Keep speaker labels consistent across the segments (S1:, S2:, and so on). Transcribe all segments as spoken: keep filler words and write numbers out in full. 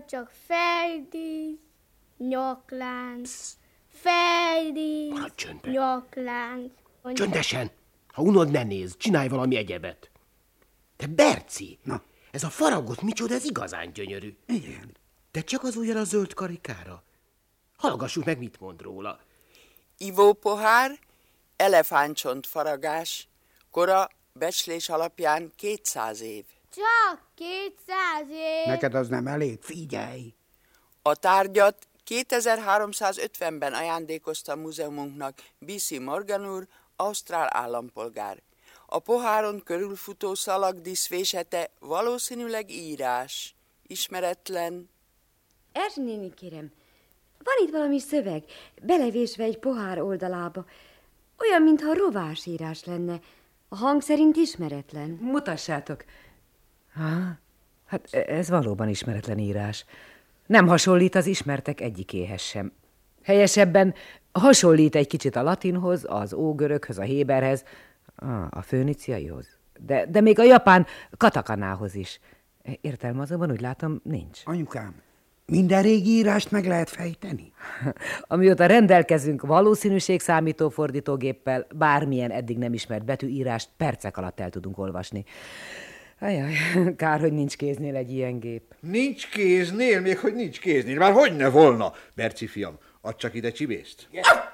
S1: csak feldísz, nyaklánc, feldísz, nyaklánc.
S2: Csöndesen! Ha unod, ne nézd, csinálj valami egyebet. Te Berci,
S3: na,
S2: ez a faragott micsoda, ez igazán gyönyörű.
S3: Igen.
S2: De csak az ujjal a zöld karikára. Hallgassuk meg, mit mond róla.
S4: Ivópohár, elefántcsontfaragás, kora becslés alapján kétszáz év.
S1: Csak kétszáz év.
S3: Neked az nem elég? Figyelj!
S4: A tárgyat kétezer-háromszázötvenben ajándékozta a múzeumunknak bé cé Morgan úr, ausztrál állampolgár. A poháron körülfutó szalagdíszvésete valószínűleg írás. Ismeretlen.
S5: Erzsi néni, kérem, van itt valami szöveg, belevésve egy pohár oldalába. Olyan, mintha rovásírás lenne. A hang szerint ismeretlen.
S6: Mutassátok. Há, hát ez valóban ismeretlen írás. Nem hasonlít az ismertek egyikéhez sem. Helyesebben hasonlít egy kicsit a latinhoz, az ógörökhöz, a héberhez, a főniciaihoz. De, de még a japán katakanához is. Értelme azonban úgy látom, nincs.
S3: Anyukám, minden régi írást meg lehet fejteni?
S6: Amióta rendelkezünk valószínűségszámító fordítógéppel, bármilyen eddig nem ismert betűírást percek alatt el tudunk olvasni. Ajaj, kár, hogy nincs kéznél egy ilyen gép.
S7: Nincs kéznél? Még hogy nincs kéznél? Már hogy ne volna? Berci fiam, add csak ide Csibészt.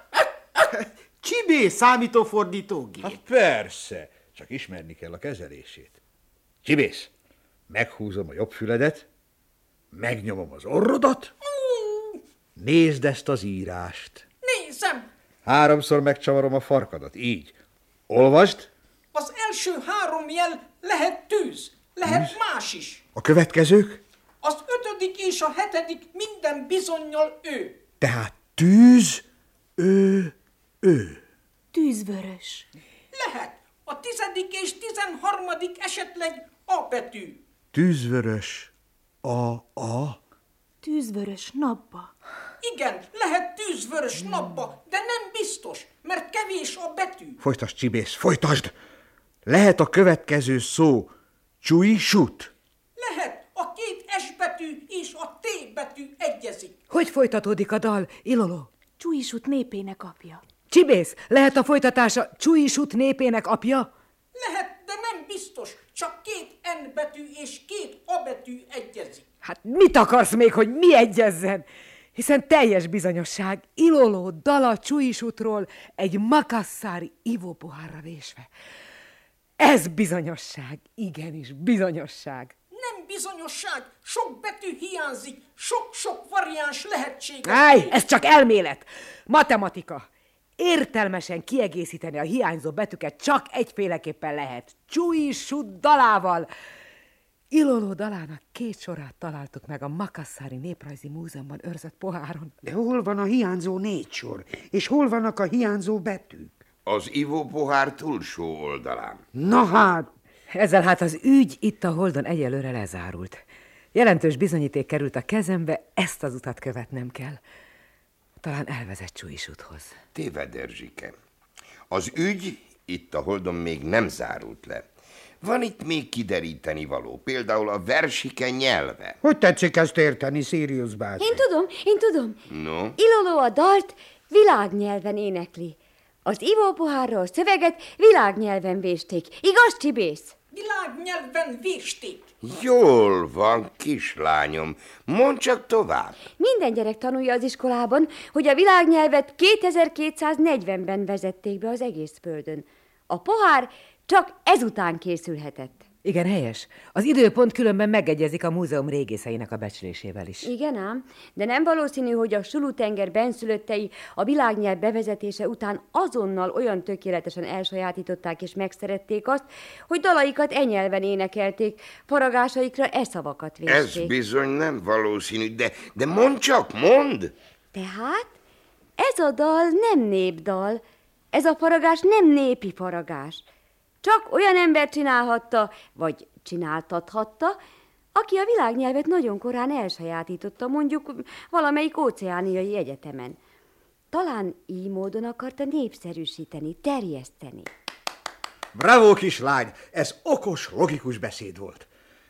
S2: Csibész számítófordítógép.
S7: Hát persze, csak ismerni kell a kezelését. Csibész, meghúzom a jobb füledet, megnyomom az orrodat, nézd ezt az írást.
S8: Nézem!
S7: Háromszor megcsavarom a farkadat, így. Olvasd.
S8: Az első három jel lehet tűz, lehet tűz? Más is.
S7: A következők?
S8: Az ötödik és a hetedik minden bizonnyal ő.
S7: Tehát tűz, ő, ő.
S5: Tűzvörös.
S8: Lehet. A tizedik és tizenharmadik esetleg A betű.
S7: Tűzvörös, a, a.
S5: Tűzvörös napba.
S8: Igen, lehet tűzvörös hmm. napba, de nem biztos, mert kevés a betű.
S7: Folytasd, Csibész, folytasd! Lehet a következő szó csújsút?
S8: Lehet, a két S betű és a T betű egyezik.
S6: Hogy folytatódik a dal, Iloló?
S5: Csújsút népének apja.
S6: Csibész, lehet a folytatása Csújsút népének apja?
S8: Lehet, de nem biztos, csak két N betű és két A betű egyezik.
S6: Hát mit akarsz még, hogy mi egyezzen? Hiszen teljes bizonyosság, Iloló dala Csújsútról egy makasszári ivópohárra vésve. Ez bizonyosság, igenis bizonyosság.
S8: Nem bizonyosság, sok betű hiányzik, sok-sok variáns lehetséges.
S6: Áj, ez csak elmélet, matematika. Értelmesen kiegészíteni a hiányzó betűket csak egyféleképpen lehet, Csújsút dalával. Iloló dalának két sorát találtuk meg a Makasszári Néprajzi Múzeumban őrzött poháron.
S3: De hol van a hiányzó négy sor? És hol vannak a hiányzó betűk?
S9: Az ivópohár túlsó oldalán.
S3: Na hát!
S6: Ezzel hát az ügy itt a Holdon egyelőre lezárult. Jelentős bizonyíték került a kezembe, ezt az utat követnem kell. Talán elvezet Csújsúthoz.
S9: Téved, Erzsike. Az ügy itt a Holdon még nem zárult le. Van itt még kideríteni való, például a versike nyelve.
S3: Hogy tetszik ezt érteni, Sirius bácsi?
S5: Én tudom, én tudom.
S9: No?
S5: Iloló a dalt világnyelven énekli. Az ivópohárról szöveget világnyelven vésték. Igaz, Csibész?
S8: Világnyelven vésték.
S9: Jól van, kislányom. Mondd csak tovább.
S5: Minden gyerek tanulja az iskolában, hogy a világnyelvet kétezer-kétszáznegyvenben vezették be az egész földön. A pohár csak ezután készülhetett.
S6: Igen, helyes. Az időpont különben megegyezik a múzeum régészeinek a becslésével is.
S5: Igen ám, de nem valószínű, hogy a Sulu-tenger benszülöttei a világnyelv bevezetése után azonnal olyan tökéletesen elsajátították és megszerették azt, hogy dalaikat e nyelven énekelték, faragásaikra e szavakat vésték.
S9: Ez bizony nem valószínű, de, de mondd csak, mondd!
S5: Tehát ez a dal nem népdal, ez a faragás nem népi faragás. Csak olyan ember csinálhatta, vagy csináltathatta, aki a világnyelvet nagyon korán elsajátította, mondjuk valamelyik óceániai egyetemen. Talán így módon akarta népszerűsíteni, terjeszteni.
S7: Bravo, kislány! Ez okos, logikus beszéd volt.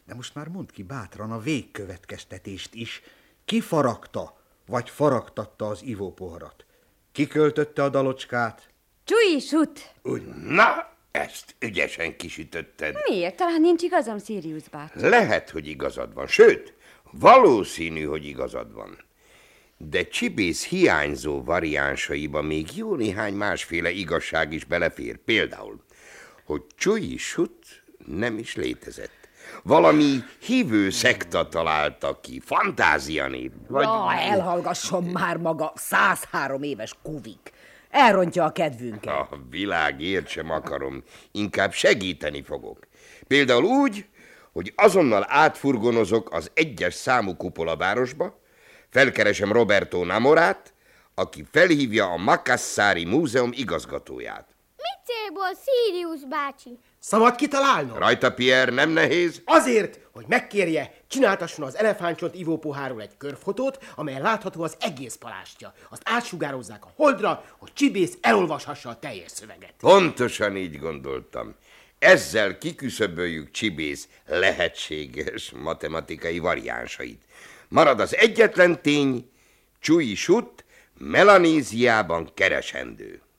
S7: De most már mondd ki bátran a végkövetkeztetést is. Ki faragta, vagy faragtatta az ivópoharat? Ki költötte a dalocskát?
S5: Csúi sut!
S9: Úgy, na, ezt ügyesen kisütötted.
S5: Miért? Talán nincs igazam, Sirius bácsi.
S9: Lehet, hogy igazad van, sőt, valószínű, hogy igazad van. De Csibész hiányzó variánsaiba még jó néhány másféle igazság is belefér. Például, hogy Csúi sut nem is létezett. Valami hívő szekta találta ki, fantázianév.
S6: Vagy... Ja, elhallgasson már maga, százhárom éves kuvik. Elrontja a kedvünket.
S9: A világért sem akarom, inkább segíteni fogok. Például úgy, hogy azonnal átfurgonozok az egyes számú kupolabárosba, felkeresem Roberto Namorát, aki felhívja a Macassari Múzeum igazgatóját.
S1: Mi célból, Sirius bácsi?
S2: Szabad kitalálnom?
S9: Rajta, Pierre, nem nehéz?
S2: Azért, hogy megkérje, csináltasson az elefántcsont ivópoháról egy körfotót, amelyen látható az egész palástja. Azt átsugározzák a holdra, hogy Csibész elolvashassa a teljes szöveget.
S9: Pontosan így gondoltam. Ezzel kiküszöböljük Csibész lehetséges matematikai variánsait. Marad az egyetlen tény, Csúi sut Melanéziában keresendő.